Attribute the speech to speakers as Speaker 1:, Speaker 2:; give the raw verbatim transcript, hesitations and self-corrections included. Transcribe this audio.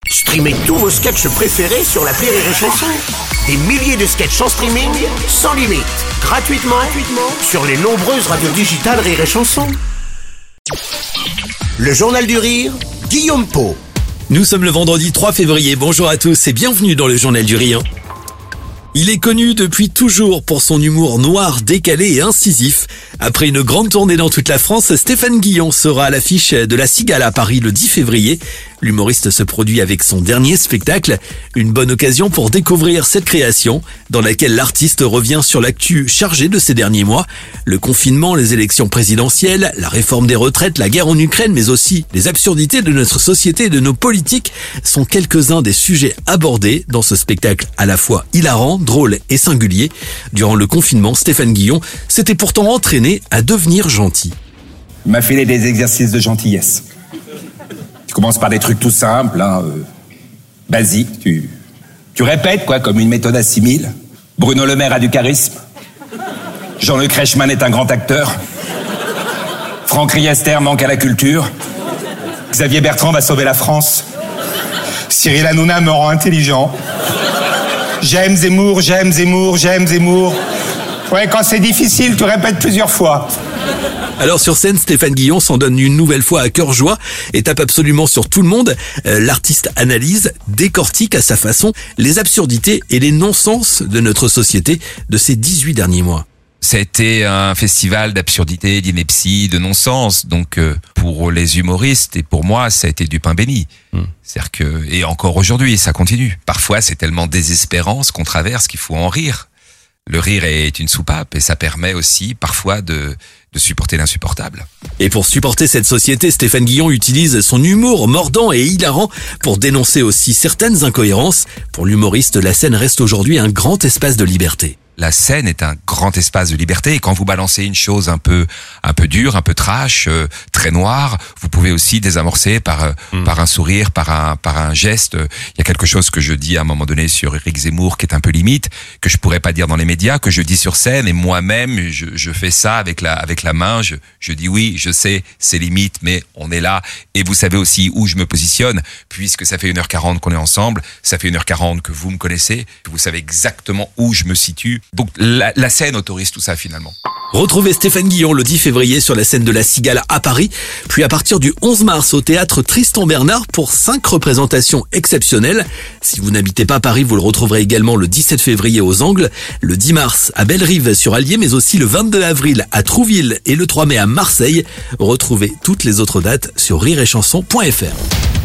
Speaker 1: Streamez tous vos sketchs préférés sur l'appli Rire et Chanson. Des milliers de sketchs en streaming, sans limite, gratuitement, gratuitement sur les nombreuses radios digitales Rire et Chanson. Le Journal du Rire, Guillaume Pau.
Speaker 2: Nous sommes le vendredi trois février, bonjour à tous et bienvenue dans le Journal du Rire. Il est connu depuis toujours pour son humour noir, décalé et incisif. Après une grande tournée dans toute la France, Stéphane Guillon sera à l'affiche de La Cigale à Paris le dix février. L'humoriste se produit avec son dernier spectacle. Une bonne occasion pour découvrir cette création dans laquelle l'artiste revient sur l'actu chargée de ces derniers mois. Le confinement, les élections présidentielles, la réforme des retraites, la guerre en Ukraine, mais aussi les absurdités de notre société et de nos politiques sont quelques-uns des sujets abordés dans ce spectacle à la fois hilarant, drôle et singulier. Durant le confinement, Stéphane Guillon s'était pourtant entraîné à devenir gentil.
Speaker 3: Il m'a filé des exercices de gentillesse. Tu commences par des trucs tout simples, hein, euh, basiques. Tu, tu répètes, quoi, comme une méthode assimile. Bruno Le Maire a du charisme. Jean-Luc Reichmann est un grand acteur. Franck Riester manque à la culture. Xavier Bertrand va sauver la France. Cyril Hanouna me rend intelligent. J'aime Zemmour, j'aime Zemmour, j'aime Zemmour. Ouais, quand c'est difficile, tu répètes plusieurs fois.
Speaker 2: Alors sur scène, Stéphane Guillon s'en donne une nouvelle fois à cœur joie et tape absolument sur tout le monde. Euh, l'artiste analyse, décortique à sa façon les absurdités et les non-sens de notre société de ces dix-huit derniers mois.
Speaker 4: Ça a été un festival d'absurdité, d'ineptie, de non-sens. Donc euh, pour les humoristes et pour moi, ça a été du pain béni. Mmh. C'est-à-dire que, et encore aujourd'hui, ça continue. Parfois, c'est tellement désespérant ce qu'on traverse qu'il faut en rire. Le rire est une soupape et ça permet aussi parfois de, de supporter l'insupportable.
Speaker 2: Et pour supporter cette société, Stéphane Guillon utilise son humour mordant et hilarant pour dénoncer aussi certaines incohérences. Pour l'humoriste, la scène reste aujourd'hui un grand espace de liberté.
Speaker 4: La scène est un grand espace de liberté et quand vous balancez une chose un peu un peu dure, un peu trash, euh, très noire, vous pouvez aussi désamorcer par euh, mmh. par un sourire, par un par un geste. Il y a quelque chose que je dis à un moment donné sur Éric Zemmour qui est un peu limite, que je pourrais pas dire dans les médias, que je dis sur scène et moi-même je je fais ça avec la avec la main, je je dis oui, je sais, c'est limite mais on est là et vous savez aussi où je me positionne puisque ça fait une heure quarante qu'on est ensemble, ça fait une heure quarante que vous me connaissez, que vous savez exactement où je me situe. Donc la, la scène autorise tout ça finalement.
Speaker 2: Retrouvez Stéphane Guillon le dix février sur la scène de La Cigale à Paris, puis à partir du onze mars au théâtre Tristan Bernard pour cinq représentations exceptionnelles. Si vous n'habitez pas Paris, vous le retrouverez également le dix-sept février aux Angles, le dix mars à Bellerive sur Allier, mais aussi le vingt-deux avril à Trouville et le trois mai à Marseille. Retrouvez toutes les autres dates sur rire et chanson point f r.